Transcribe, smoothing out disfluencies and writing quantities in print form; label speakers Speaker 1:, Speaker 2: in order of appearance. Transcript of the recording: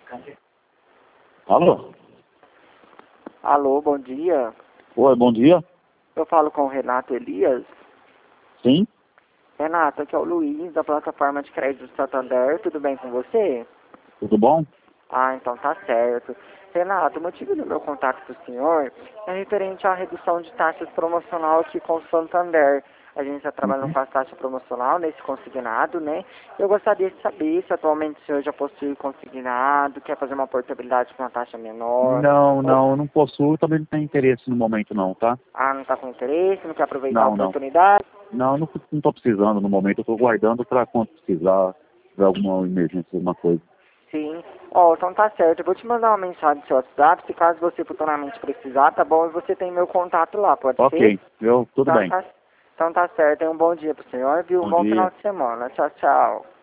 Speaker 1: Alô?
Speaker 2: Alô, bom dia.
Speaker 1: Oi, bom dia.
Speaker 2: Eu falo com o Renato Elias.
Speaker 1: Sim?
Speaker 2: Renato, aqui é o Luiz, da plataforma de crédito do Santander. Tudo bem com você?
Speaker 1: Tudo bom?
Speaker 2: Ah, então tá certo. Renato, o motivo do meu contato com o senhor é referente à redução de taxas promocional aqui com o Santander. A gente está trabalhando com a taxa promocional nesse consignado, né? Eu gostaria de saber se atualmente o senhor já possui consignado, quer fazer uma portabilidade com uma taxa menor.
Speaker 1: Não, eu não possuo, também não tenho interesse no momento não, tá?
Speaker 2: Ah, não está com interesse, não quer aproveitar a
Speaker 1: Não.
Speaker 2: oportunidade?
Speaker 1: Não, eu não tô precisando no momento, eu tô guardando para quando precisar de alguma emergência, alguma coisa.
Speaker 2: Sim. Ó, então tá certo. Eu vou te mandar uma mensagem no seu WhatsApp, se caso você futuramente precisar, tá bom? E você tem meu contato lá, pode ser?
Speaker 1: Ok, tudo
Speaker 2: Então
Speaker 1: bem.
Speaker 2: tá, então tá certo. Tenha um bom dia pro senhor, viu? Um
Speaker 1: Bom
Speaker 2: bom final
Speaker 1: dia.
Speaker 2: de semana. Tchau, tchau.